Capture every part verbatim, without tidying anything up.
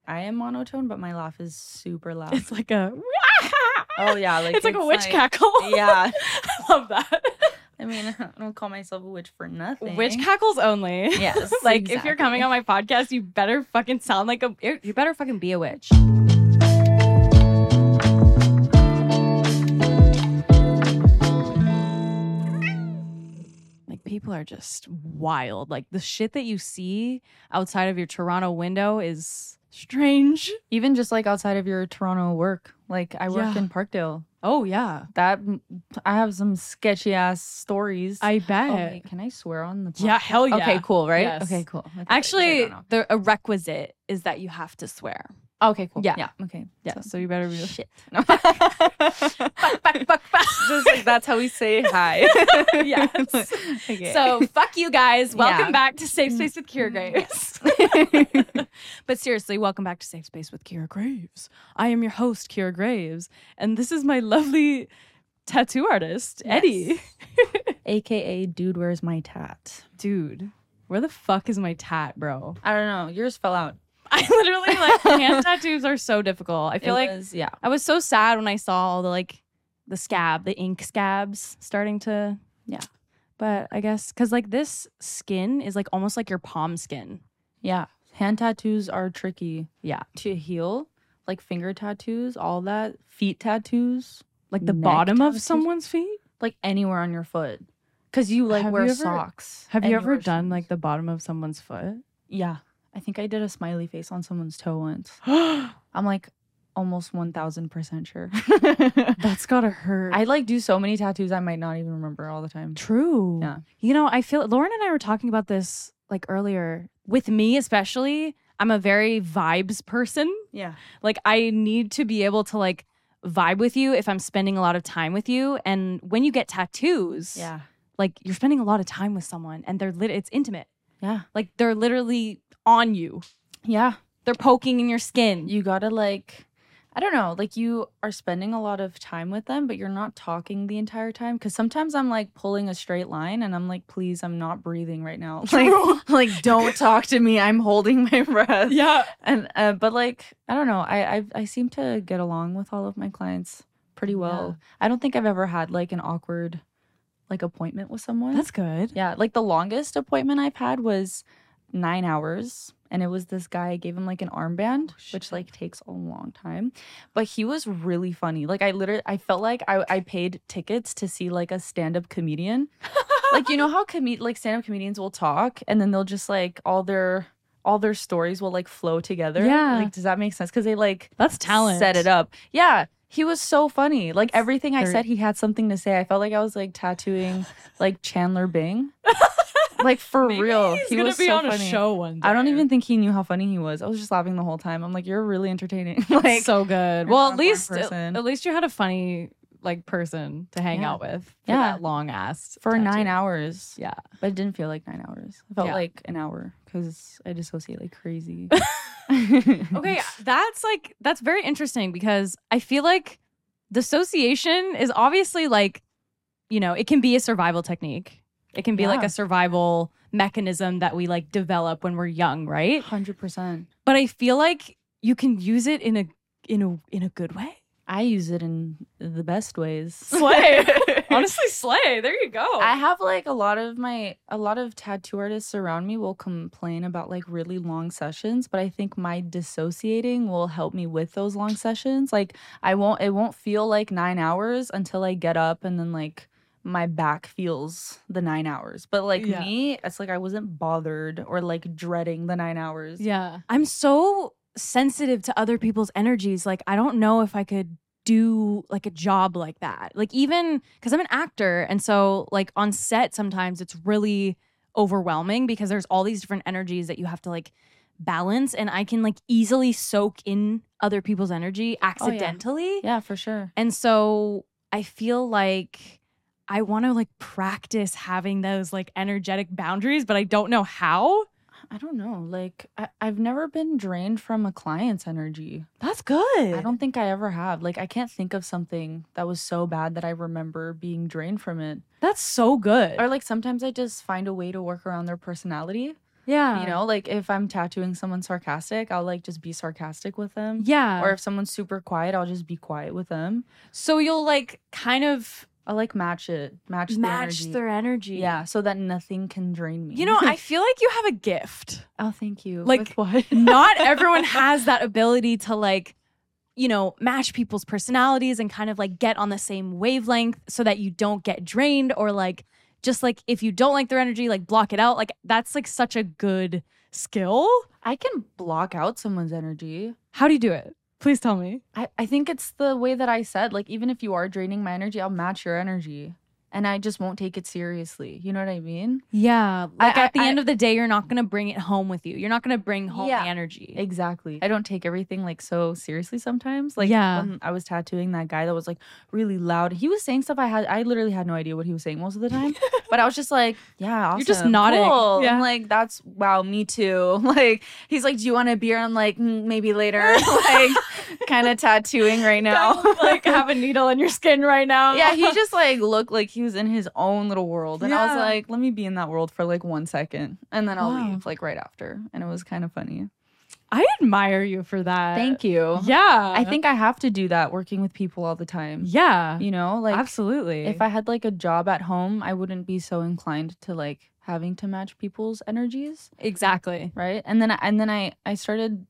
I am monotone, but my laugh is super loud. It's like a. Oh yeah, like it's like a witch like, cackle. Yeah, I love that. I mean, I don't call myself a witch for nothing. Witch cackles only. Yes. Like exactly. if you're coming on my podcast, you better fucking sound like a. You better fucking be a witch. Like people are just wild. Like the shit that you see outside of your Toronto window is strange. Even just like outside of your Toronto work. Like I work Yeah. in Parkdale. Oh yeah, That I have some sketchy ass stories. I bet. Oh, wait, can I swear on the podcast? Yeah, hell yeah. Okay, cool, right? Yes. Okay, cool. Okay, Actually, I don't know. the a requisite is that you have to swear. Okay, cool. Yeah. Yeah. Okay. Yeah, so, you better be Shit. fuck, fuck, fuck, fuck. Just like that's how we say hi. Yes. Okay. So fuck you guys. Welcome Yeah. back to Safe Space with Kira Graves. But seriously, welcome back to Safe Space with Kira Graves. I am your host, Kira Graves, and this is my lovely tattoo artist, Yes. Eddie. A K A dude, where's my tat? Dude, where the fuck is my tat, bro? I don't know. Yours fell out. I literally like hand tattoos are so difficult. I feel It like was- yeah. I was so sad when I saw all the like the scab, the ink scabs starting to Yeah. But I guess because like this skin is like almost like your palm skin. Yeah. Hand tattoos are tricky Yeah. to heal. Like finger tattoos, all that. Feet tattoos. Like the Neck bottom of tattoos? someone's feet. Like anywhere on your foot. Because you like Have wear you ever- socks. Have and you ever wear done shoes. like the bottom of someone's foot? Yeah. I think I did a smiley face on someone's toe once. I'm like almost one thousand percent sure. That's gotta hurt. I like do so many tattoos I might not even remember all the time. True. Yeah. You know, I feel Lauren and I were talking about this like earlier. With me, especially, I'm a very vibes person. Yeah. Like I need to be able to like vibe with you if I'm spending a lot of time with you. And when you get tattoos, Yeah. like you're spending a lot of time with someone and they're lit it's intimate. Yeah. Like they're literally on you. Yeah. They're poking in your skin. You gotta like, I don't know, like you are spending a lot of time with them, but you're not talking the entire time. Cause sometimes I'm like pulling a straight line and I'm like, please, I'm not breathing right now. Like, like don't talk to me. I'm holding my breath. Yeah. And, uh, but like, I don't know. I, I, I seem to get along with all of my clients pretty well. I don't think I've ever had like an awkward like appointment with someone. That's good. Yeah. Like the longest appointment I've had was nine hours. And it was this guy, I gave him like an armband, which like takes a long time. But he was really funny. Like I literally, I felt like I, I paid tickets to see like a stand-up comedian. Like, you know how com- like stand-up comedians will talk and then they'll just like all their all their stories will like flow together. Yeah. Like, does that make sense? Because they like That's talent. set it up. Yeah. He was so funny. Like everything I Very- said, he had something to say. I felt like I was like tattooing like Chandler Bing. Like for Maybe real. He's he gonna was be so on funny. a show one day. I don't even think he knew how funny he was. I was just laughing the whole time. I'm like, you're really entertaining. Like so good. you're Well, not at a boring least person. at least you had a funny like person to hang Yeah. out with. For Yeah. that long ass for tattoo. nine hours. Yeah. But it didn't feel like nine hours. It felt Yeah. like an hour because I dissociate like crazy. Okay, that's like that's very interesting because I feel like dissociation is obviously like, you know, it can be a survival technique. It can be like Yeah. a survival mechanism that we like develop when we're young, right? one hundred percent. But I feel like you can use it in a in a in a good way. I use it in the best ways. Slay. Honestly, slay. There you go. I have like a lot of my a lot of tattoo artists around me will complain about like really long sessions, but I think my dissociating will help me with those long sessions. Like I won't it won't feel like nine hours until I get up and then like my back feels the nine hours. But like Yeah. me, it's like I wasn't bothered or like dreading the nine hours. Yeah. I'm so sensitive to other people's energies. Like, I don't know if I could do like a job like that. Like, even because I'm an actor. And so, like, on set, sometimes it's really overwhelming because there's all these different energies that you have to like balance. And I can like easily soak in other people's energy accidentally. Yeah, for sure. And so I feel like I want to like practice having those like energetic boundaries, but I don't know how. I don't know. Like, I, I've never been drained from a client's energy. That's good. I don't think I ever have. Like, I can't think of something that was so bad that I remember being drained from it. That's so good. Or, like, sometimes I just find a way to work around their personality. Yeah. You know, like if I'm tattooing someone sarcastic, I'll like just be sarcastic with them. Yeah. Or if someone's super quiet, I'll just be quiet with them. So you'll like kind of I'll like match it, match, the match energy. their energy. Yeah, so that nothing can drain me. You know, I feel like you have a gift. Oh, thank you. Like, With what? Not everyone has that ability to like, you know, match people's personalities and kind of like get on the same wavelength so that you don't get drained or like just like if you don't like their energy, like block it out. Like that's like such a good skill. I can block out someone's energy. How do you do it? Please tell me. I, I think it's the way that I said, like, even if you are draining my energy, I'll match your energy. And I just won't take it seriously. You know what I mean? Yeah. Like I- at the I- end of the day, you're not going to bring it home with you. You're not going to bring home Yeah. the energy. Exactly. I don't take everything like so seriously sometimes. Like Yeah. when I was tattooing that guy that was like really loud. He was saying stuff I had I literally had no idea what he was saying most of the time. But I was just like, yeah, awesome. You're just nodding. Cool. Yeah. I'm like, that's wow, me too. Like he's like, do you want a beer? I'm like, mm, maybe later. Like kind of tattooing right now. like have a needle in your skin right now. Yeah, he just like looked like he was in his own little world. And I was Yeah. like, let me be in that world for like one second. And then I'll Wow. leave like right after. And it was kind of funny. I admire you for that. Thank you. Yeah. I think I have to do that working with people all the time. Yeah. You know, like Absolutely. if I had like a job at home, I wouldn't be so inclined to like having to match people's energies, exactly. right? And then and then I I started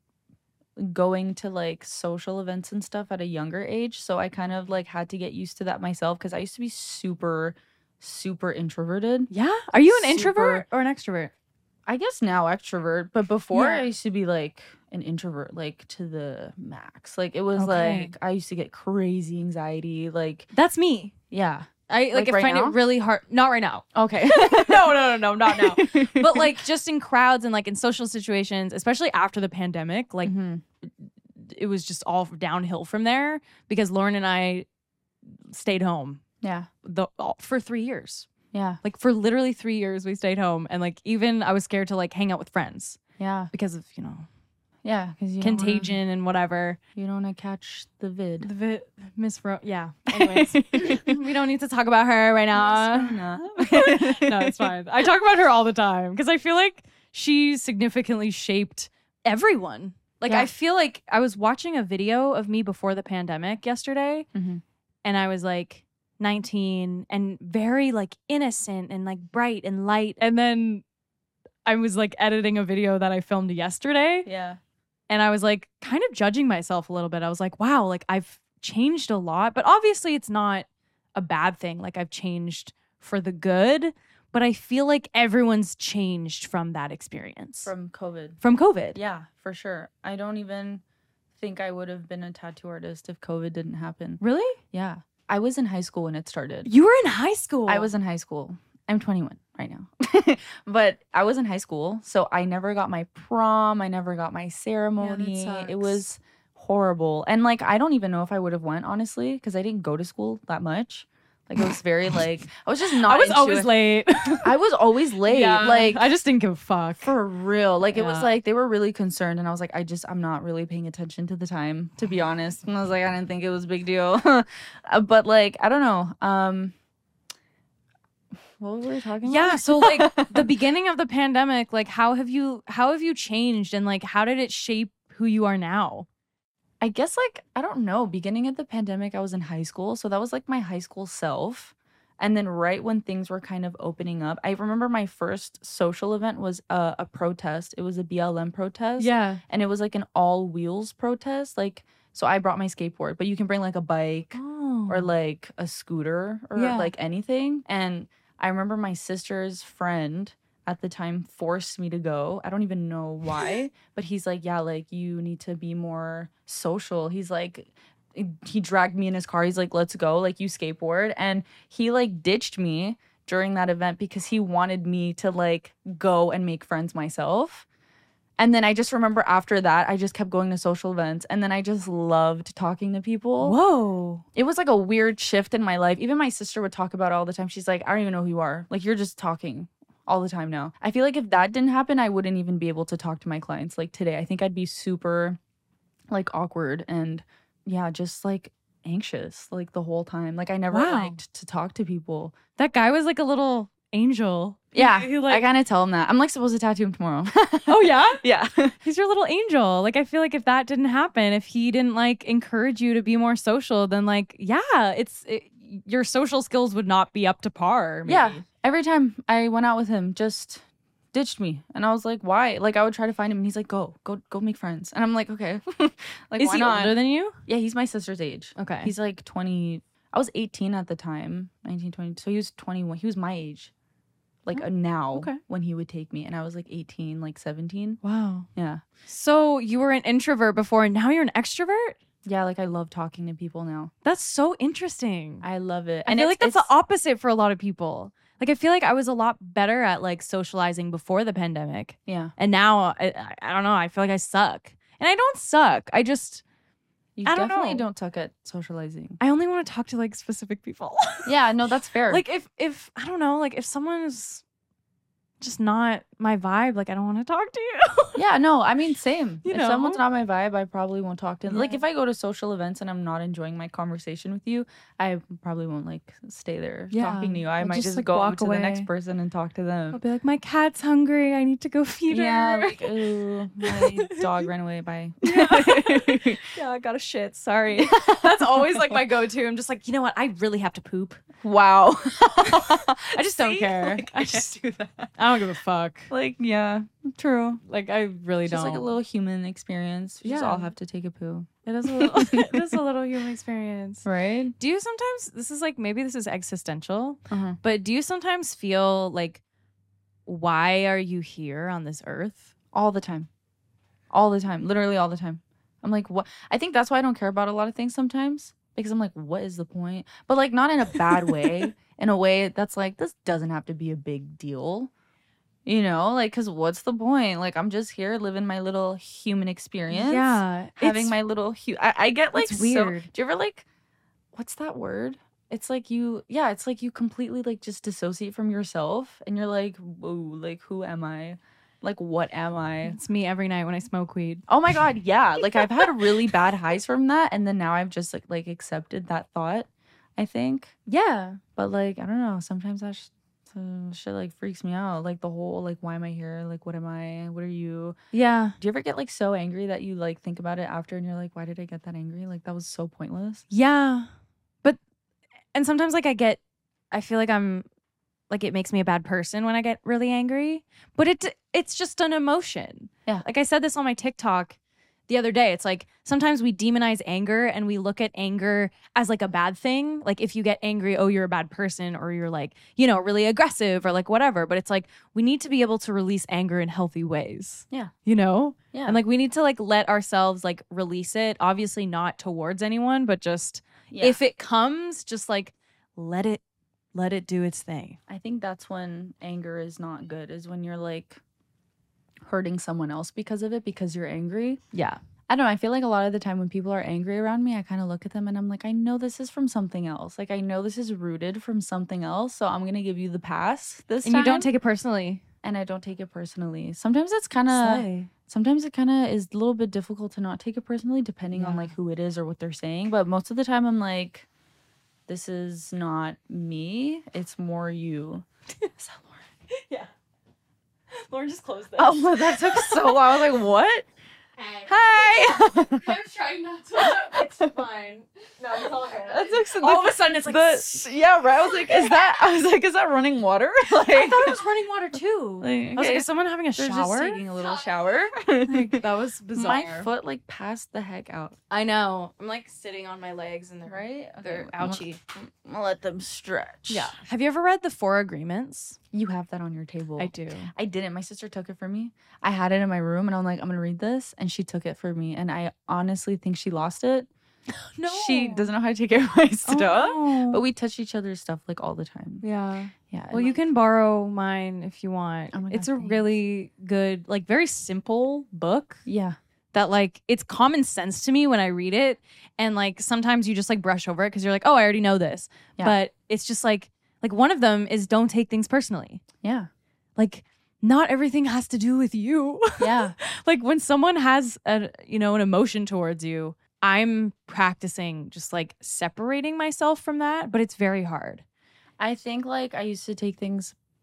going to like social events and stuff at a younger age, so I kind of like had to get used to that myself because I used to be super super introverted. Yeah. Are you an Super- introvert or an extrovert? I guess now extrovert, but before Yeah. I used to be like an introvert, like to the max. Like it was Okay. like I used to get crazy anxiety. Like That's me. yeah, I like, Like I right find now? it really hard. Not right now. okay. no, no, no, no, not now. But like just in crowds and like in social situations, especially after the pandemic, like Mhm. it was just all downhill from there because Lauren and I stayed home yeah, the all, for three years. yeah, Like for literally three years we stayed home and like even I was scared to like hang out with friends yeah, because of, you know, yeah. Because you don't wanna- contagion and whatever. you don't want to catch the vid. The vi- Miss Ro- yeah. Anyways, we don't need to talk about her right now. no, No, it's fine. I talk about her all the time because I feel like she significantly shaped everyone. Like Yeah. I feel like I was watching a video of me before the pandemic yesterday Mhm. and I was like nineteen and very like innocent and like bright and light. And then I was like editing a video that I filmed yesterday Yeah, and I was like kind of judging myself a little bit. I was like, wow, like I've changed a lot, but obviously it's not a bad thing. Like I've changed for the good, but I feel like everyone's changed from that experience. from COVID. from COVID. Yeah, for sure. I don't even think I would have been a tattoo artist if COVID didn't happen. Really? Yeah, I was in high school when it started. You were in high school. I was in high school. I'm twenty-one right now. But I was in high school, so I never got my prom, I never got my ceremony. sucks. It was horrible. And like I don't even know if I would have went honestly because I didn't go to school that much. Like it was very like I was just not I was into always it. late. I was always late. Like I just didn't give a fuck. for real. Like it was Yeah. like they were really concerned and I was like I just I'm not really paying attention to the time to be honest. And I was like I didn't think it was a big deal. Uh, but like I don't know. Um what were we talking about? Yeah, so like the beginning of the pandemic, like how have you how have you changed and like how did it shape who you are now? I guess like I don't know. Beginning of the pandemic, I was in high school, so that was like my high school self. And then right when things were kind of opening up, I remember my first social event was a, a protest. It was a B L M protest. Yeah. And it was like an all wheels protest. Like so, I brought my skateboard, but you can bring like a bike Oh. or like a scooter or Yeah. like anything. And I remember my sister's friend at the time forced me to go. I don't even know why, but he's like, yeah, like you need to be more social. He's like, he dragged me in his car. He's like, let's go, like you skateboard. And he like ditched me during that event because he wanted me to like go and make friends myself. And then I just remember after that, I just kept going to social events. And then I just loved talking to people. Whoa. It was like a weird shift in my life. Even my sister would talk about it all the time. She's like, I don't even know who you are. Like, you're just talking all the time now. I feel like if that didn't happen, I wouldn't even be able to talk to my clients like today. I think I'd be super like awkward and yeah, just like anxious like the whole time. Like I never Wow. liked to talk to people. That guy was like a little angel. Yeah, He, like, I kind of tell him that. I'm like supposed to tattoo him tomorrow. oh yeah? Yeah. He's your little angel. Like, I feel like if that didn't happen, if he didn't like encourage you to be more social, then like, yeah, it's it, your social skills would not be up to par. Maybe. Yeah. Every time I went out with him, just ditched me. And I was like, why? Like, I would try to find him and he's like, go, go, go make friends. And I'm like, okay. Like, Is why he not? older than you? Yeah, he's my sister's age. Okay. He's like twenty. I was eighteen at the time, nineteen, twenty. So he was twenty-one. He was my age. Like Oh, uh, now okay. when he would take me. And I was like eighteen, like seventeen. Wow. Yeah. So you were an introvert before and now you're an extrovert? Yeah, like I love talking to people now. That's so interesting. I love it. I And feel it's- like that's the it's- opposite for a lot of people. Like, I feel like I was a lot better at like socializing before the pandemic. Yeah. And now I, I, I don't know. I feel like I suck. And I don't suck. I just, You I don't definitely know. don't suck at socializing. I only want to talk to like specific people. Yeah, no, that's fair. Like if, if, I don't know, like if someone's just not my vibe, like I don't want to talk to you. yeah, no, I mean, same. You if know? someone's not my vibe, I probably won't talk to them. Like, Yeah. if I go to social events and I'm not enjoying my conversation with you, I probably won't, like, stay there Yeah, talking to you. I I'll might just, just, like, go walk up to the next away. person and talk to I'll them. be like, my cat's hungry. I need to go feed Yeah, her. like, ooh, my dog ran away. Bye. Yeah, I got a shit. Sorry. That's always like my go-to. I'm just like, you know what? I really have to poop. Wow. I just don't See? care. Like, I I just just do that. I don't give a fuck. Like, yeah, true. Like I really It's don't. just like a little human experience. We just Yeah. all have to take a poo. It is a little. It is a little human experience. Right? Do you sometimes? This is like maybe this is existential, Uh-huh. but do you sometimes feel like, why are you here on this earth? All the time. All the time. Literally all the time. I'm like, what? I think that's why I don't care about a lot of things sometimes. Because I'm like, what is the point? But like, not in a bad way. In a way that's like, this doesn't have to be a big deal. You know, like, because what's the point? Like, I'm just here living my little human experience. Yeah, Having it's- my little, hu- I, I get like, it's so- weird. do you ever like, what's that word? It's like you, yeah, it's like you completely like just dissociate from yourself and you're like, whoa, like, who am I? Like, what am I? It's me every night when I smoke weed. Oh my God, yeah. Like, I've had really bad highs from that. And then now I've just like, like accepted that thought, I think. Yeah. But like, I don't know. Sometimes that sh- uh, shit like freaks me out. Like the whole, like, why am I here? Like, what am I? What are you? Yeah. Do you ever get like so angry that you like think about it after and you're like, why did I get that angry? Like, that was so pointless. Yeah. But, and sometimes like I get, I feel like I'm, like it makes me a bad person when I get really angry, but it it's just an emotion. Yeah. Like I said this on my TikTok the other day. It's like sometimes we demonize anger and we look at anger as like a bad thing. Like if you get angry, oh, you're a bad person, or you're like, you know, really aggressive or like whatever. But it's like we need to be able to release anger in healthy ways. Yeah. You know? Yeah. And like we need to like let ourselves like release it. Obviously not towards anyone, but just Yeah. if it comes, just like let it let it do its thing. I think that's when anger is not good, is when you're like hurting someone else because of it, because you're angry. Yeah. I don't know. I feel like a lot of the time when people are angry around me, I kind of look at them and I'm like, I know this is from something else. Like, I know this is rooted from something else. So I'm going to give you the pass this And time. you don't take it personally. And I don't take it personally. Sometimes it's kind of, Slay. sometimes it kind of is a little bit difficult to not take it personally, depending on Yeah. like who it is or what they're saying. But most of the time I'm like, this is not me. It's more you. Is that Lauren? Yeah. Lauren just closed this. Oh, that took so long. I was like, what? Hey. Hi. I'm trying not to. It's fine. No, it's all good. That took so- all of a sudden, it's like. The, yeah, right. I was like, is that? I was like, is that running water? Like, I thought it was running water too. Like, I was like, okay. is someone having a They're shower? just taking a little shower. Like, that was bizarre. My foot like passed the heck out. I know. I'm like sitting on my legs and they're Right? they're I'm ouchy. gonna- I'm gonna let them stretch. Yeah. Have you ever read The Four Agreements? You have that on your table. I do. I didn't. My sister took it for me. I had it in my room and I'm like, I'm gonna read this. And she took it for me. And I honestly think she lost it. No. She doesn't know how to take care of my stuff. Oh. But we touch each other's stuff like all the time. Yeah. Yeah. Well, you can borrow mine if you want. Oh my it's God, a thanks. really good, like very simple book Yeah. that like it's common sense to me when I read it. And like sometimes you just like brush over it because you're like, oh, I already know this. Yeah. But it's just like like one of them is don't take things personally. Yeah. Like not everything has to do with you. Yeah. Like when someone has a you know an emotion towards you, I'm practicing just like separating myself from that, but it's very hard. I think like I used to take things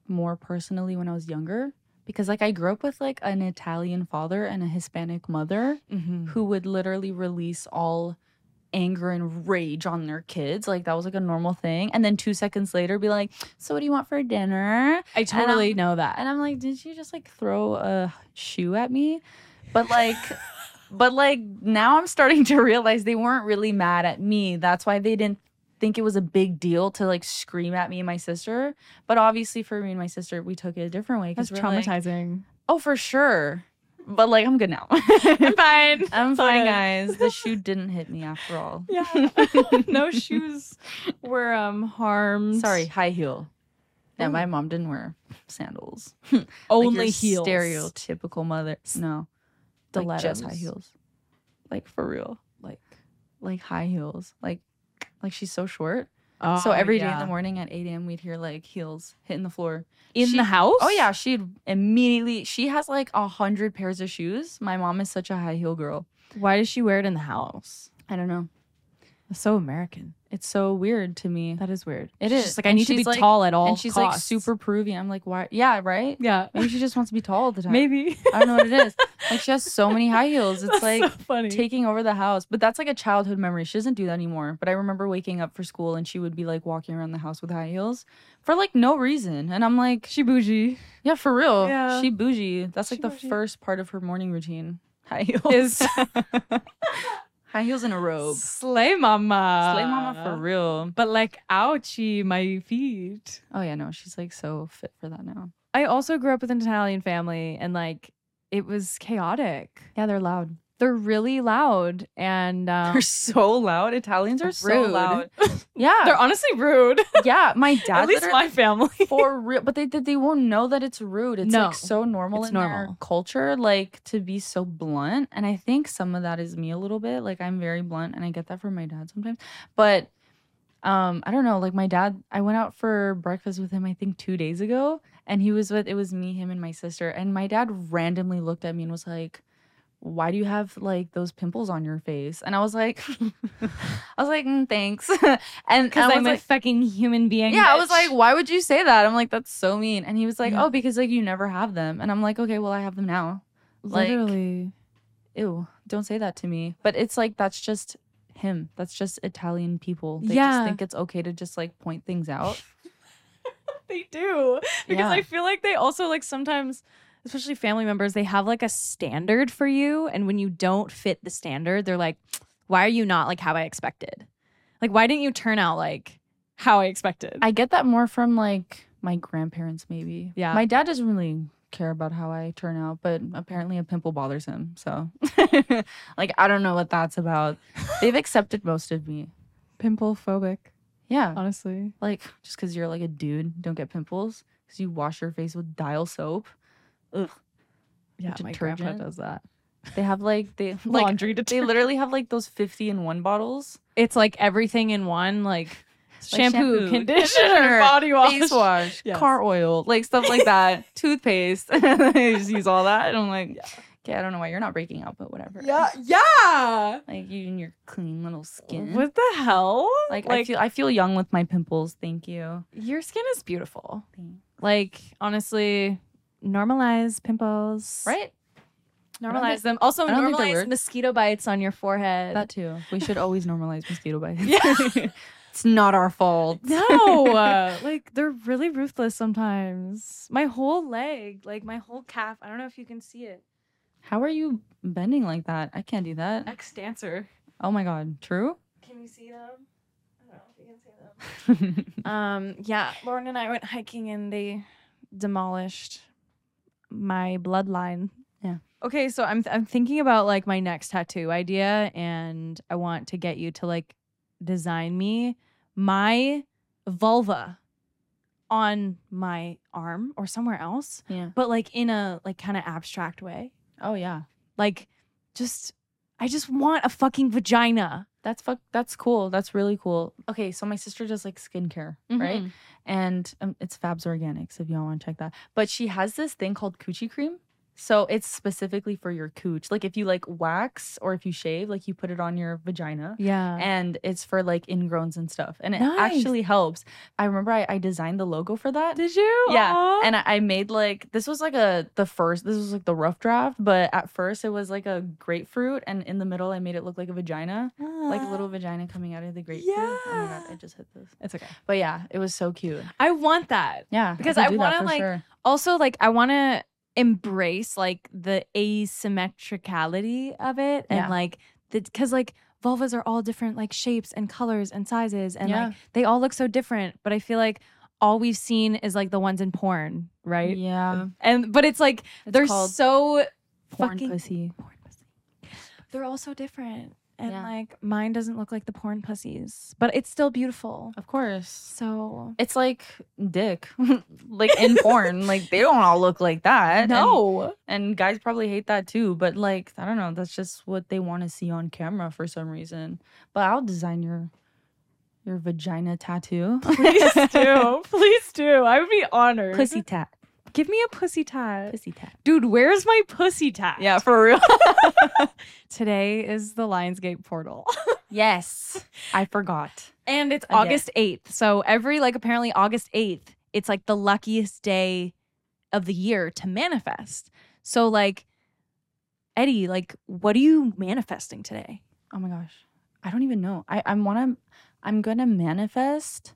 more personally when I was younger because like I grew up with like an Italian father and a Hispanic mother Mm-hmm. who would literally release all anger and rage on their kids. Like that was like a normal thing. And then two seconds later be like, so what do you want for dinner? I totally I'm- know that. And I'm like, did you just like throw a shoe at me? But like, but like now I'm starting to realize they weren't really mad at me. That's why they didn't think it was a big deal to like scream at me and my sister. But obviously for me and my sister, we took it a different way. That's We're like, traumatizing. oh, for sure. But like, I'm good now. I'm fine. I'm So fine, good. guys. The shoe didn't hit me after all. Yeah. No shoes were um harmed. Sorry, high heel. Yeah, Oh. my mom didn't wear sandals. Only like your heels. Stereotypical mother. No, like just high Stilettos. heels. Like for real. Like Like high heels. Like, like she's so short. oh, so every day yeah. in the morning at eight a.m. we'd hear like heels hitting the floor. in She- the house. Oh yeah, she'd immediately. She has like a hundred pairs of shoes. My mom is such a high heel girl. Why does she wear it in the house? I don't know. That's so American. It's so weird to me. That is weird. It She's is. just like I And need to be she's, like- tall at all and she's costs. like super pervy. I'm like, why? Yeah, right. Yeah. Maybe she just wants to be tall all the time. Maybe. I don't know what it is. Like she has so many high heels. It's That's like so funny. taking over the house. But that's like a childhood memory. She doesn't do that anymore. But I remember waking up for school and she would be like walking around the house with high heels for like no reason. And I'm like, she bougie. yeah, for real. Yeah. She bougie. That's like She the bougie. first part of her morning routine. High heels. Is High heels and a robe. slay mama. Slay mama for real. But like, ouchie, my feet. Oh yeah, no, she's like so fit for that now. I also grew up with an Italian family and like it was chaotic. Yeah, they're loud. They're really loud and um, They're so loud. Italians are so rude. loud. Yeah. They're honestly rude. yeah, my dad At least literally- my family. for real, but they they won't know that it's rude. It's No, like so normal it's in their normal. culture, like to be so blunt. And I think some of that is me a little bit. Like I'm very blunt, and I get that from my dad sometimes. But um, I don't know. Like my dad, I went out for breakfast with him. I think two days ago, and he was with it was me, him, and my sister. And my dad randomly looked at me and was like, why do you have like those pimples on your face? And I was like, I was like, mm, thanks. and Because I was I'm like, a fucking human being. yeah, I was bitch. like, why would you say that? I'm like, that's so mean. And he was like, Yeah. oh, because like you never have them. And I'm like, okay, well, I have them now. Like, literally. ew, don't say that to me. But it's like, that's just him. That's just Italian people. They Yeah. just think it's okay to just like point things out. They do. Because Yeah. I feel like they also like sometimes, especially family members, they have like a standard for you. And when you don't fit the standard, they're like, why are you not like how I expected? Like, why didn't you turn out like how I expected? I get that more from like my grandparents, maybe. Yeah. My dad doesn't really care about how I turn out, but apparently a pimple bothers him. So, like, I don't know what that's about. They've accepted most of me. Pimple phobic, Yeah. honestly. Like, just because you're like a dude, don't get pimples because you wash your face with dial soap. Ugh. Yeah, my grandpa Detergent. does that. They have like, they like, Laundry they detergent. literally have like those fifty in one bottles. It's like everything in one, like, Like shampoo, shampoo, conditioner, conditioner, body wash. Face wash, Yes. car oil, like stuff like that. Toothpaste. They just use all that. And I'm like, okay, I don't know why you're not breaking out, but whatever. Yeah, yeah. Like you and your clean little skin. What the hell? Like, I feel I feel young with my pimples. Thank you. your skin is beautiful. Thanks. Like, honestly, normalize pimples. Right? Normalize them. Also, I don't think they're normalize weird. mosquito bites on your forehead. That too. We should always normalize mosquito bites. Yeah. It's not our fault. no, uh, like they're really ruthless sometimes. My whole leg, like my whole calf. I don't know if you can see it. How are you bending like that? I can't do that. Ex dancer. Oh my god. True? Can you see them? I don't know if you can see them. Um, yeah, Lauren and I went hiking and they demolished my bloodline. Yeah. Okay, so I'm I'm thinking about like my next tattoo idea, and I want to get you to like design me my vulva on my arm or somewhere else, Yeah. but like in a like kind of abstract way. Oh yeah. Like just I just want a fucking vagina. That's fuck. That's cool. That's really cool. Okay, so my sister does like skincare, right? And um, it's Fabs Organics if y'all want to check that. But she has this thing called coochie cream, So it's specifically for your cooch. Like if you like wax or if you shave, like you put it on your vagina. Yeah. And it's for like ingrowns and stuff. And it Nice. actually helps. I remember I, I designed the logo for that. Did you? Yeah. Aw. And I, I made like, this was like a, the first, this was like the rough draft. But at first it was like a grapefruit. And in the middle, I made it look like a vagina. Like a little vagina coming out of the grapefruit. Oh my God, I just hit this. It's okay. But yeah, it was so cute. I want that. Yeah. Because could I do that want to for like, sure. also like, I want to embrace like the asymmetricality of it. And Yeah. like, because like vulvas are all different like shapes and colors and sizes. And Yeah. like, they all look so different. But I feel like all we've seen is like the ones in porn, right? Yeah. And, but it's like, It's they're called so Porn fucking, pussy. porn pussy. They're all so different. And Yeah. like, mine doesn't look like the porn pussies, but it's still beautiful. Of course. So It's like dick. Like in porn. Like they don't all look like that. no. And, and guys probably hate that too. But like, I don't know. That's just what they want to see on camera for some reason. But I'll design your your vagina tattoo. Please do. Please do. I would be honored. Pussy tat. Give me a pussy tat. Pussy tat. Dude, where's my pussy tat? Yeah, for real. Today is the Lionsgate portal. Yes. I forgot. And it's Again. August eighth. So every, like, apparently August eighth, it's like the luckiest day of the year to manifest. So, like, Eddie, like, what are you manifesting today? Oh my gosh. I don't even know. I, I wanna I'm gonna manifest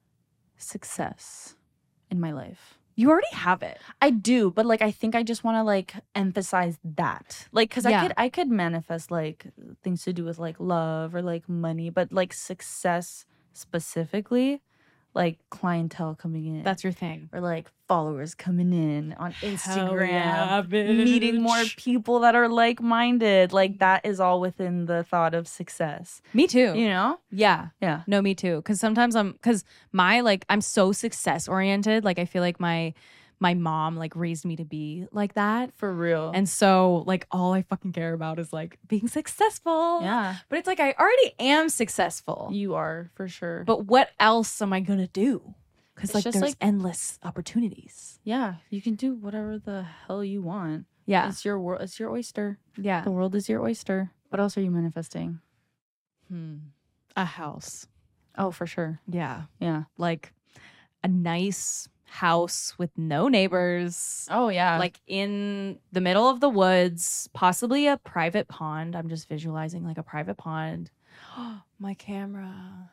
success in my life. You already have it. I do, but like I think I just want to like emphasize that. Like cuz Yeah. I could I could manifest like things to do with like love or like money, but like success specifically, like clientele coming in. That's your thing. or like followers coming in on Instagram, yeah, meeting more bitch. people that are like-minded. Like that is all within the thought of success. Me too. You know? Yeah. Yeah. No, me too. Because sometimes I'm, because my, like, I'm so success oriented. Like, I feel like my, my mom, like, raised me to be like that. For real. And so, like, all I fucking care about is, like, being successful. yeah, But it's like, I already am successful. you are for sure. But what else am I going to do? Because, It's like, just, there's like- endless opportunities. yeah, you can do whatever the hell you want. Yeah. It's your world. It's your oyster. Yeah. The world is your oyster. What else are you manifesting? Hmm. A house. Oh, for sure. Yeah. Yeah. Like, a nice house with no neighbors. Oh, yeah. Like in the middle of the woods, possibly a private pond. I'm just visualizing like a private pond. My camera.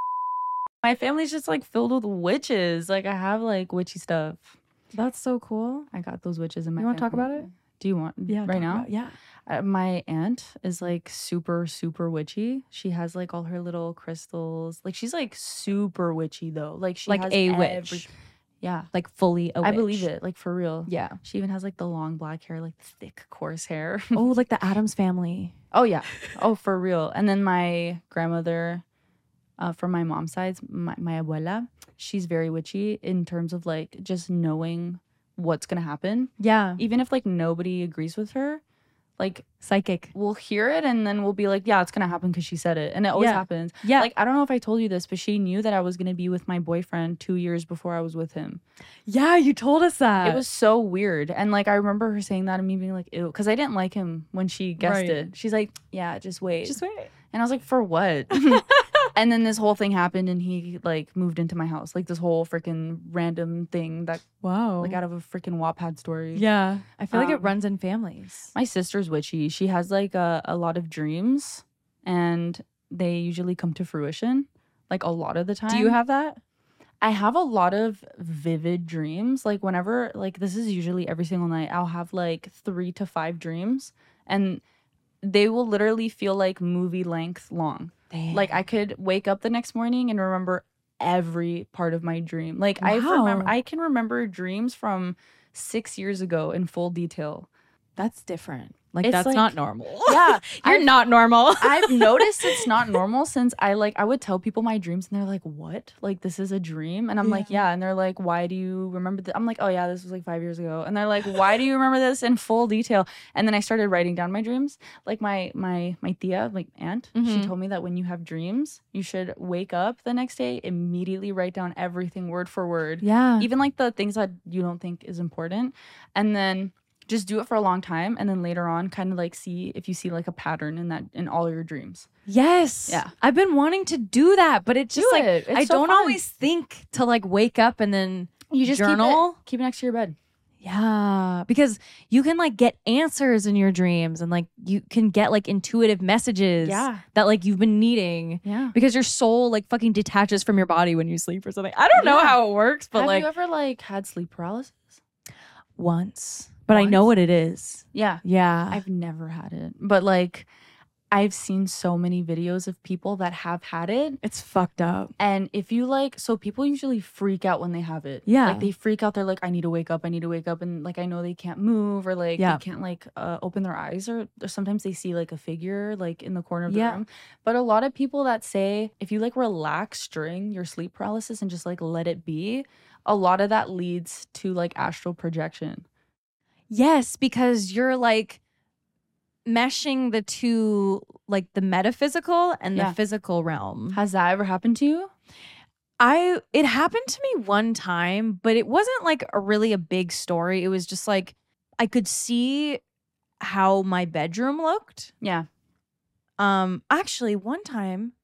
my family's just like filled with witches. Like I have like witchy stuff. That's so cool. I got those witches in my. You want to talk family. about it? Do you want? Yeah. Right talk now. about- yeah. Uh, my aunt is like super super witchy. She has like all her little crystals. Like she's like super witchy though. Like she Like has a every- witch. Yeah, Like fully a witch. I believe it. Like for real. Yeah. She even has like the long black hair, like the thick coarse hair. Oh, like the Addams family. Oh yeah. Oh for real. And then my grandmother, uh, from my mom's side, my, my abuela, she's very witchy in terms of like just knowing what's gonna happen. Yeah. Even if like nobody agrees with her, like Psychic. we'll hear it and then we'll be like, yeah, it's gonna happen because she said it. And it always Yeah. happens. Yeah. Like I don't know if I told you this, but she knew that I was gonna be with my boyfriend two years before I was with him. yeah, you told us that. It was so weird. And like I remember her saying that and me being like, ew, because I didn't like him when she guessed Right. it. She's like, yeah, just wait. just wait. And I was like, for what? And then this whole thing happened and he like moved into my house. Like this whole freaking random thing that Wow. like out of a freaking Wattpad story. yeah. I feel like it Um, runs in families. My sister's witchy. She has like a, a lot of dreams and they usually come to fruition like a lot of the time. Do you have that? I have a lot of vivid dreams. Like whenever, like this is usually every single night, I'll have like three to five dreams and they will literally feel like movie length long. Like I could wake up the next morning and remember every part of my dream. Like I remember, Wow. I can remember dreams from six years ago in full detail. That's different. Like It's that's like- not normal. Yeah, You're I've- not normal. I've noticed it's not normal since I like I would tell people my dreams and they're like, "What? Like this is a dream?" And I'm like, "Yeah." And they're like, "Why do you remember that?" I'm like, "Oh yeah, this was like five years ago." And they're like, "Why do you remember this in full detail?" And then I started writing down my dreams. Like my my my tia, like aunt, she Mhm. told me that when you have dreams, you should wake up the next day, immediately write down everything word for word, yeah. even like the things that you don't think is important, and then just do it for a long time, and then later on kind of like see if you see like a pattern in that in all your dreams. Yes. Yeah. I've been wanting to do that, but it's just Do like it. It's I so don't fun. always think to like wake up and then You just journal. keep it, keep it next to your bed. Yeah, because you can like get answers in your dreams and like you can get like intuitive messages Yeah. that like you've been needing. Yeah. Because your soul like fucking detaches from your body when you sleep or something. I don't know Yeah. how it works, but Have like you ever like had sleep paralysis? once. But I know Once? what it is. Yeah. Yeah. I've never had it. But like I've seen so many videos of people that have had it. it's fucked up. And if you like, so people usually freak out when they have it. Yeah. Like they freak out. They're like, I need to wake up. I need to wake up. And like, I know they can't move or like Yeah. they can't like uh, open their eyes or, or sometimes they see like a figure like in the corner of the Yeah. room. But a lot of people that say if you like relax during your sleep paralysis and just like let it be, a lot of that leads to like astral projection. Yes, because you're like meshing the two, like the metaphysical and Yeah. the physical realm. Has that ever happened to you? I it happened to me one time, but it wasn't like a really a big story. It was just like I could see how my bedroom looked. Yeah. Um actually one time,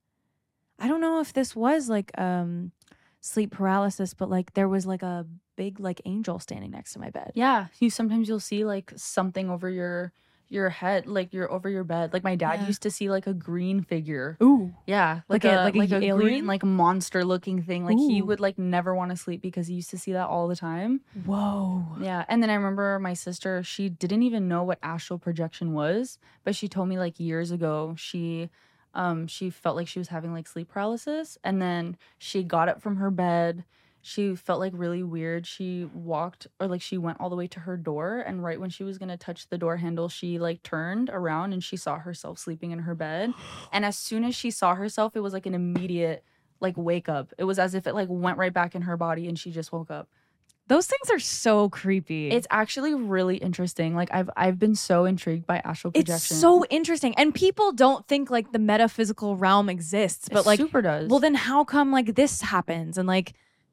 I don't know if this was like um sleep paralysis, but like there was like a big like angel standing next to my bed. Yeah. You sometimes you'll see like something over your your head, like you're over your bed. Like my dad Yeah. used to see like a green figure. Ooh. Yeah, Like like, a- a, like like a a, alien? green, like monster looking thing. Like he Ooh. would like never want to sleep because he used to see that all the time. Whoa. Yeah, and then I remember my sister. She didn't even know what astral projection was, but she told me like years ago she, um, she felt like she was having like sleep paralysis, and then she got up from her bed. She felt like really weird. She walked or like she went all the way to her door, and right when she was gonna touch the door handle, she like turned around and she saw herself sleeping in her bed. And as soon as she saw herself, it was like an immediate like wake up. It was as if it like went right back in her body and she just woke up. Those things are so creepy. It's actually really interesting. Like I've I've been so intrigued by astral projection. It's so interesting. And people don't think like the metaphysical realm exists, It but like super does. well then how come like this happens and like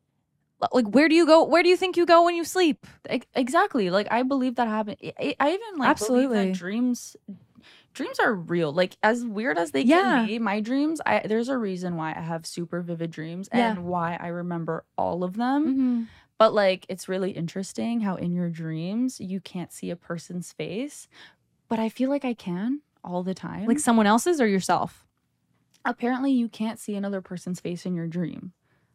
like where do you go where do you think you go when you sleep? Ex- exactly. Like I believe that happened. I, I I even like Absolutely. believe that dreams dreams are real. Like as weird as they Yeah. can be, my dreams, I there's a reason why I have super vivid dreams and Yeah. why I remember all of them. Mm-hmm. But like it's really interesting how in your dreams you can't see a person's face, but I feel like I can all the time. Like someone else's or yourself? apparently you can't see another person's face in your dream.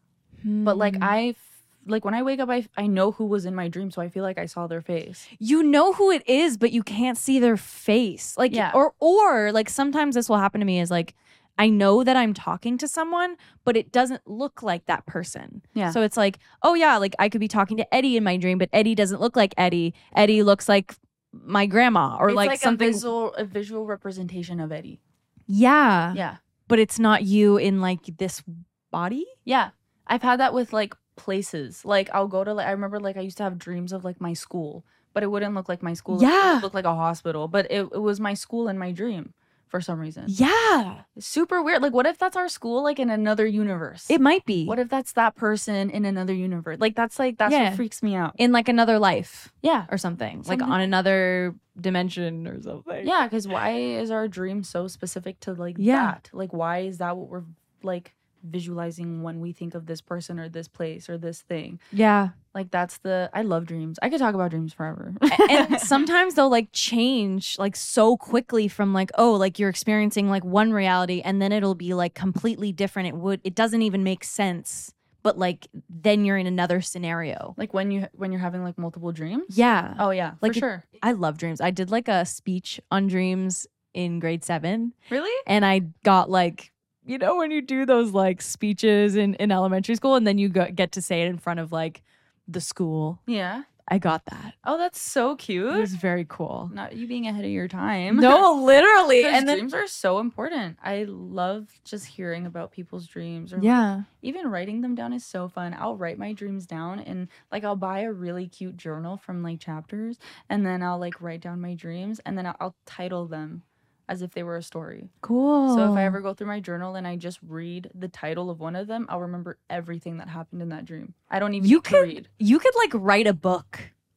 But like Hmm. I f- like when I wake up I I know who was in my dream, so I feel like I saw their face. you know who it is, but you can't see their face. Like, Yeah. or or like sometimes this will happen to me is like I know that I'm talking to someone, but it doesn't look like that person. Yeah. So it's like, oh yeah, like I could be talking to Eddie in my dream, but Eddie doesn't look like Eddie. Eddie looks like my grandma or It's like, like, something. a visual a visual representation of Eddie. yeah. Yeah. But it's not you in like this body. Yeah. I've had that with like places. Like I'll go to like I remember like I used to have dreams of like my school, but it wouldn't look like my school. It Yeah. would look like a hospital, but it, it was my school in my dream for some reason. Yeah. It's super weird. Like what if that's our school like in another universe? It might be. What if that's that person in another universe? Like that's like that's Yeah. what freaks me out. in like another life Yeah. or something. Like Something- on another dimension or something. Yeah, because why is our dream so specific to like Yeah. that? Like why is that what we're like visualizing when we think of this person or this place or this thing? Yeah. Like that's the I love dreams. I could talk about dreams forever. And sometimes they'll like change like so quickly from like, oh, like you're experiencing like one reality and then it'll be like completely different. It would it doesn't even make sense. But like then you're in another scenario. like when you when you're having like multiple dreams. Yeah. Oh yeah, Like for it- sure. I love dreams. I did like a speech on dreams in grade seven. Really? And I got like, you know, when you do those like speeches in, in elementary school and then you go, get to say it in front of like the school. Yeah. I got that. Oh, that's so It cute. was very cool. Not you being ahead of your time. No, literally. Because And then, dreams are so important. I love just hearing about people's dreams or yeah. even writing them down is so fun. I'll write my dreams down and like I'll buy a really cute journal from like chapters and then I'll like write down my dreams and then I'll, I'll title them as if they were a story. Cool. So if I ever go through my journal and I just read the title of one of them, I'll remember everything that happened in that dream. I don't even You need to could- read. you could like write a book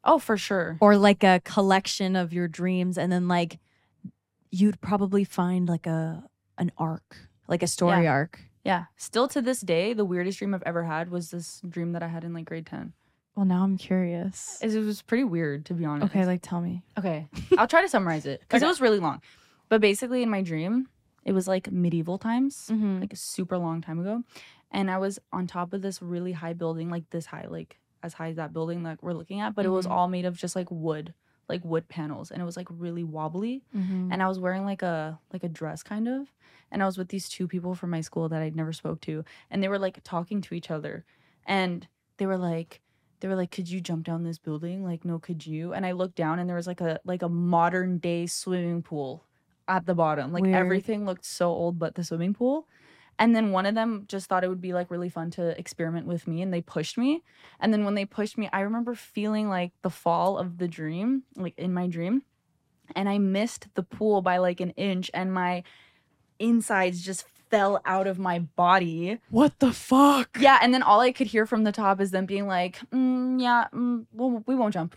Oh, for sure. or like a collection of your dreams, and then like you'd probably find like a an arc, like a story Yeah. arc. Yeah. Still to this day, the weirdest dream I've ever had was this dream that I had in like grade ten. Well, now I'm curious. It was pretty weird, to be honest. Okay, like tell me. Okay. I'll try to summarize it because Okay. it was really long. But basically, in my dream, it was like medieval times, Mm-hmm. like a super long time ago. And I was on top of this really high building, like this high, like as high as that building that we're looking at. But it was Mhm. all made of just like wood, like wood panels. And it was like really wobbly. Mm-hmm. And I was wearing like a like a dress kind of. And I was with these two people from my school that I'd never spoke to. And they were like talking to each other. And they were like, they were like, could you jump down this building? Like, no, could you? And I looked down and there was like a like a modern day swimming pool at the bottom. Like Weird. everything looked so old but the swimming pool. And then one of them just thought it would be like really fun to experiment with me and they pushed me. And then when they pushed me, I remember feeling like the fall of the dream, like in my dream. And I missed the pool by like an inch and my insides just fell out of my body. What the fuck? Yeah, and then all I could hear from the top is them being like, mm, yeah, mm, well, we won't jump.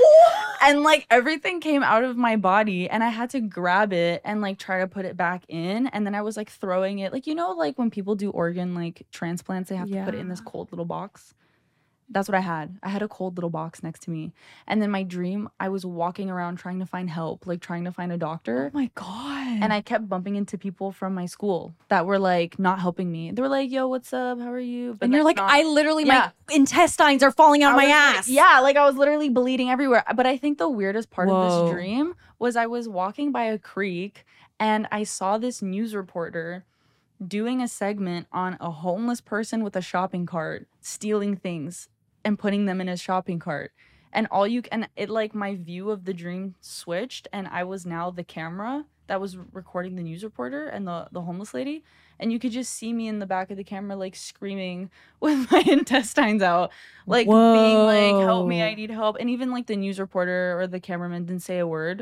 And like everything came out of my body and I had to grab it and like try to put it back in. And then I was like throwing it. Like, you know, like when people do organ like transplants, they have to put it in this Yeah. cold little box. That's what I had. I had a cold little box next to me. And then my dream, I was walking around trying to find help, like trying to find a doctor. Oh my god. And I kept bumping into people from my school that were like not helping me. They were like, yo, what's up? How are you? But and you're like, not- I literally, Yeah. my intestines are falling out I of my was, like- ass. yeah, like I was literally bleeding everywhere. But I think the weirdest part of Whoa. this dream was I was walking by a creek and I saw this news reporter doing a segment on a homeless person with a shopping cart stealing things and putting them in his shopping cart. And all you and it like my view of the dream switched and I was now the camera that was recording the news reporter and the the homeless lady. And you could just see me in the back of the camera like screaming with my intestines out, like being like, help me, I Whoa. need help. And even like the news reporter or the cameraman didn't say a word.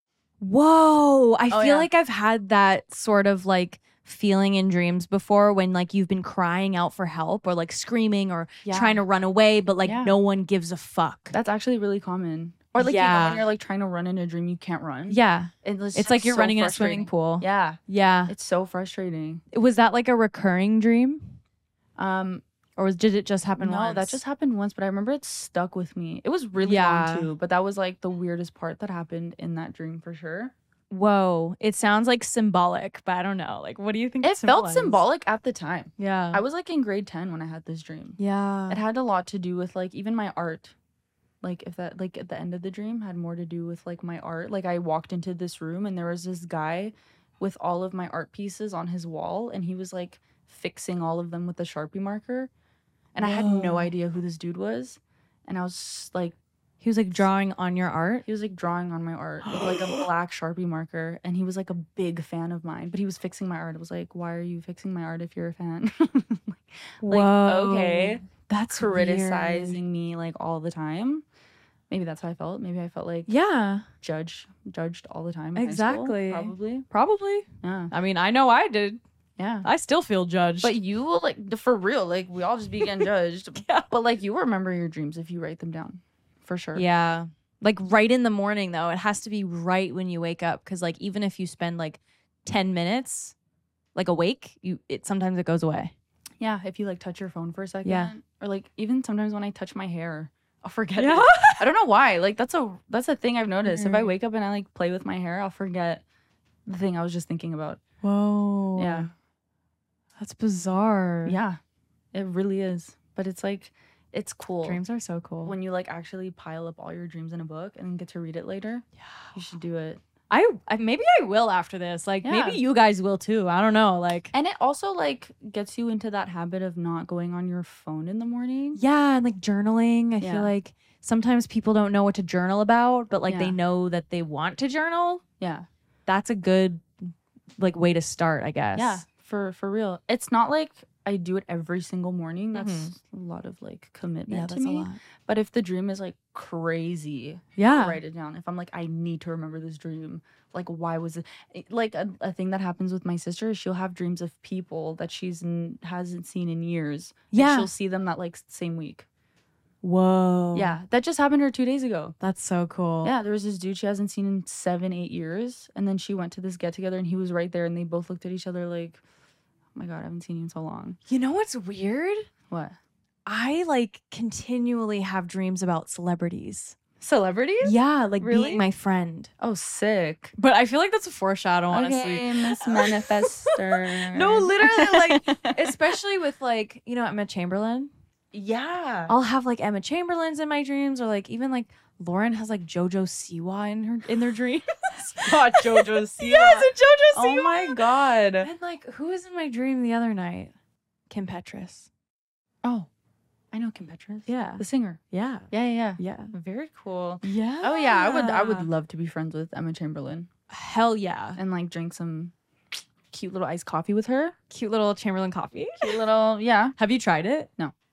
Whoa. I Oh, feel yeah. like I've had that sort of like feeling in dreams before when like you've been crying out for help or like screaming or Yeah. trying to run away, but like Yeah. no one gives a fuck. That's actually really common. Or like you know Yeah. when you're like trying to run in a dream, you can't run. Yeah. And it's, It's like you're so running in a swimming frustrating. pool. Yeah. Yeah. It's so frustrating. Was that like a recurring dream? Um Or was, did it just happen no, once? that just happened once, but I remember it stuck with me. It was really Yeah. long too, but that was like the weirdest part that happened in that dream for sure. Whoa. It sounds like symbolic, but I don't know. Like, what do you think It felt symbolizes? symbolic at the time. Yeah. I was like in grade ten when I had this dream. yeah. It had a lot to do with like even my art. Like if that like at the end of the dream had more to do with like my art. Like I walked into this room and there was this guy with all of my art pieces on his wall and he was like fixing all of them with a Sharpie marker. And I had no Whoa. idea who this dude was. And I was just, like He was like drawing on your art. he was like drawing on my art with like a black Sharpie marker and he was like a big fan of mine, but he was fixing my art. I was like, "Why are you fixing my art if you're a fan?" like, okay. That's Criticizing weird. me like all the time. Maybe that's how I felt. Maybe I felt like Yeah, judge judged all the time. In high school, Exactly. probably. probably. Yeah. I mean, I know I did. Yeah. I still feel judged. But you will like for real, like we all just be getting judged. Yeah. But like you remember your dreams if you write them down. For sure. yeah, like right in the morning though. It has to be right when you wake up because like even if you spend like ten minutes like awake, you it sometimes it goes away. Yeah. If you like touch your phone for a second. Yeah. Or like even sometimes when I touch my hair, I'll forget Yeah. it. I don't know why. Like that's a that's a thing I've noticed. If I Mhm. wake up and I like play with my hair, I'll forget the thing I was just thinking about. Whoa. Yeah. That's bizarre. Yeah. It really is. But it's like it's cool. Dreams are so cool. When you like actually pile up all your dreams in a book and then get to read it later. yeah. You should do it. I, I maybe I will after this. Like Yeah. maybe you guys will too. I don't know. Like And it also like gets you into that habit of not going on your phone in the morning. yeah, and like journaling. I Yeah. feel like sometimes people don't know what to journal about, but like Yeah. they know that they want to journal. Yeah. That's a good like way to start, I guess. Yeah. For for real. It's not like I do it every single morning. That's Mhm. a lot of like commitment Yeah, to that's a me. lot. But if the dream is like crazy, Yeah. write it down. If I'm like, I need to remember this dream. Like, why was it? it- Like a, a thing that happens with my sister is she'll have dreams of people that she's n- hasn't seen in years. and Yeah. she'll see them that like same week. Whoa. Yeah, that just happened to her two days ago. That's so cool. Yeah, there was this dude she hasn't seen in seven, eight years. And then she went to this get together and he was right there and they both looked at each other like, oh my God, I haven't seen you in so long. You know what's weird? What? I like continually have dreams about celebrities. Celebrities? Yeah, like Really? being my friend. Oh, sick. But I feel like that's a foreshadow, honestly. Okay, Miss Manifester. No, literally, like, especially with like, you know, Emma Chamberlain. Yeah. I'll have like Emma Chamberlain's in my dreams, or like even like Lauren has like JoJo Siwa in her in their dreams. Not JoJo Siwa. Yes, it's JoJo Siwa. Oh my God. And like, who was in my dream the other night? Kim Petras. Oh, I know Kim Petras. Yeah. The singer. Yeah. Yeah, yeah, yeah. Yeah. Very cool. Yeah. Oh yeah, I would I would love to be friends with Emma Chamberlain Hell yeah. and like drink some cute little iced coffee with her. Cute little Chamberlain coffee. Cute little, yeah, Have you tried it?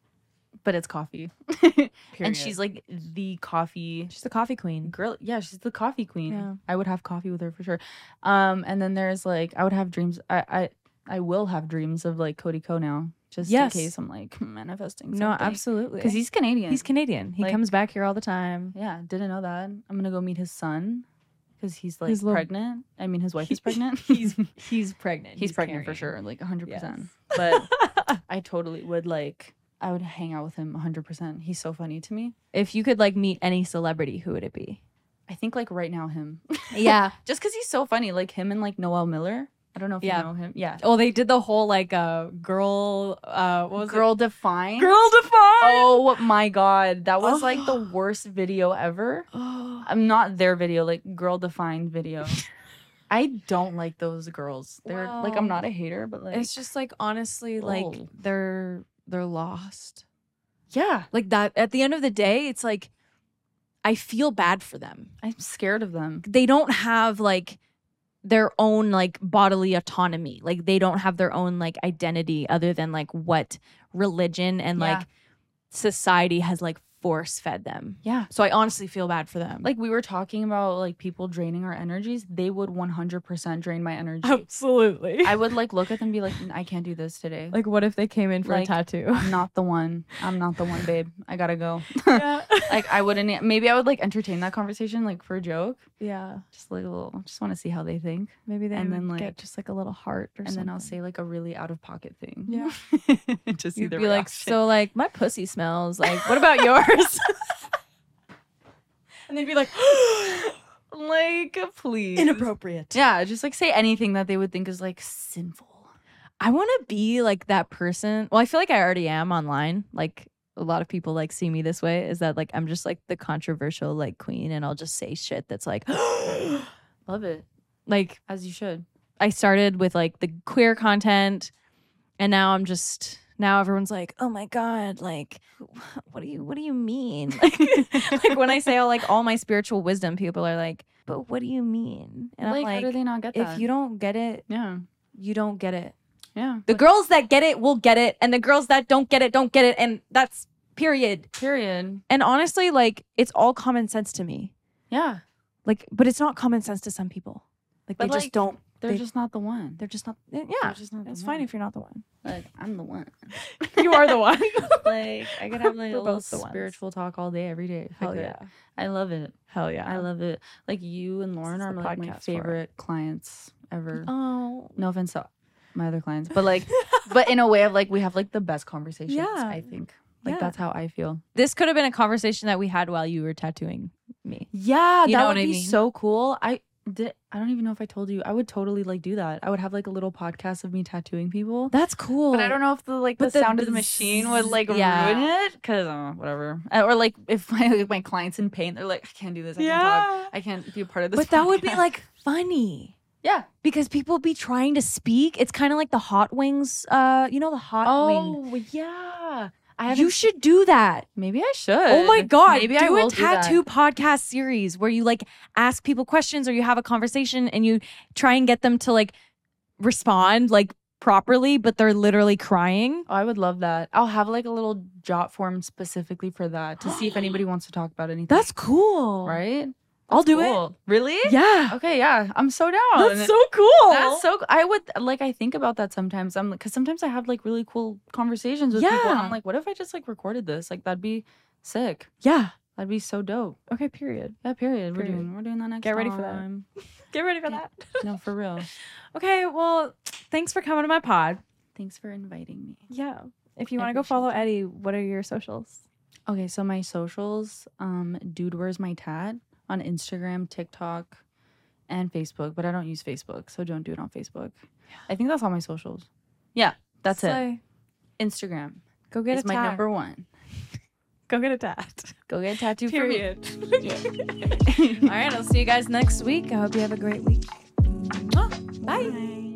but it's coffee. And she's like the coffee She's the coffee queen. girl. Yeah, she's the coffee queen. Yeah. I would have coffee with her for sure. Um, and then there's like I would have dreams. I I I will have dreams of like Cody Ko now, just Yes. in case I'm like manifesting. No, something. absolutely. Because he's Canadian. he's Canadian. He Like- comes back here all the time. Yeah, didn't know that. I'm gonna go meet his son because he's like His little- pregnant. I mean, his wife is pregnant. He's he's pregnant. he's, pregnant for carrying. sure, like one hundred Yes. percent. But I totally would like. I would hang out with him one hundred percent. He's so funny to me. If you could like meet any celebrity, who would it be? I think like right now him. Yeah. Just because he's so funny, like him and like Noel Miller. I don't know if Yeah. you know him. Yeah. Oh, they did the whole like uh girl uh what was Girl Defined. it? Girl Defined. Oh my God. That was like the Oh. worst video ever. Oh. I'm not their video, like Girl Defined video. I don't like those girls. They're like, I'm Wow. not a hater, but like, It's just like honestly like Oh. they're they're lost. yeah, Like that at the end of the day, it's like I feel bad for them. I'm scared of them. They don't have like their own like bodily autonomy. Like they don't have their own like identity other than like what religion and Yeah. like society has like force fed them. Yeah. So I honestly feel bad for them. Like we were talking about like people draining our energies. They would one hundred percent drain my energy. absolutely. I would like look at them and be like, I can't do this today. Like what if they came in for Like, a tattoo? I'm not the one. I'm not the one, babe. I gotta go. yeah. Like I wouldn't. Maybe I would like entertain that conversation like for a joke. yeah. Just like a little. Just want to see how they think. Maybe they And and then, then like- get just like a little heart or And something. then I'll say like a really out of pocket thing. Yeah. Just see You'd the be like, reaction. so like my pussy smells. Like, what about yours? And they'd be like, like please. inappropriate. Yeah, just like say anything that they would think is like sinful. I want to be like that person. Well, I feel like I already am online. Like a lot of people like see me this way. Is that like I'm just like the controversial like queen, and I'll just say shit that's like, Love it. like As you should. I started with like the queer content, and now I'm just now everyone's like, oh my god, like what do you what do you mean? Like, like when I say all like all my spiritual wisdom, people are like, but what do you mean? And like, I'm like, how do they not get that? if you don't get it, Yeah. you don't get it. Yeah. The girls that get it will get it, and the girls that don't get it don't get it, and that's period. Period. And honestly, like it's all common sense to me. Yeah. Like, but it's not common sense to some people. Like But, they just like, don't. They're They- just not the one. They're just not. Yeah, They're just not the it's one. fine if you're not the one. Like I'm the one. You are the one. Like I could have like We're a little both the ones. spiritual talk all day, every day. if I Hell could. yeah. I love it. Hell yeah. I love it. Like you and Lauren is are the like my podcast for it. favorite clients ever. Oh. No offense to my other clients, but like, but in a way of like we have like the best conversations. Yeah. I think like Yeah. that's how I feel. This could have been a conversation that we had while you were tattooing me. Yeah, You that know would what I be mean? so cool. I did. I don't even know if I told you. I would totally like do that. I would have like a little podcast of me tattooing people. That's cool. But I don't know if the like the, But the- sound of the the machine would zzz, like yeah. ruin it because uh, whatever. Uh, Or like if my like, my clients in pain, they're like, I can't do this. I can't talk. Yeah. I can't be a part of this. But that would be podcast." like funny. yeah. Because people be trying to speak. It's kind of like the hot wings. Uh, you know the hot wing. Oh yeah. I haven't. You should do that. maybe I should. Oh my god! Maybe do I will a do that. tattoo podcast series where you like ask people questions or you have a conversation and you try and get them to like respond like properly, but they're literally crying. Oh, I would love that. I'll have like a little jot form specifically for that to see if anybody wants to talk about anything. That's cool, right. I'll do it. Cool. Really? Yeah, Okay. Yeah. I'm so down. that's so cool. That's so. I would like. I think about that sometimes. I'm because sometimes I have like really cool conversations with people, and Yeah. I'm like, what if I just like recorded this? Like that'd be Sick. Yeah. That'd be so dope. Okay, period. Yeah, period. Period. We're doing we're doing that next Get ready for time. that. Get ready for Yeah. that. No, for real. Okay, well, thanks for coming to my pod. Thanks for inviting me. Yeah. If you I want to go appreciate follow that. Eddie, what are your socials? Okay, so my socials, um, Dude Where's My Tat on Instagram, TikTok, and Facebook, but I don't use Facebook, so don't do it on Facebook. I think that's all my socials. Yeah, that's it. Slay. Instagram Go get is a my tat. number one. Go get a tat. Go get a tattoo Period. for me. Yeah. All right, I'll see you guys next week. I hope you have a great week. Oh, bye. Bye.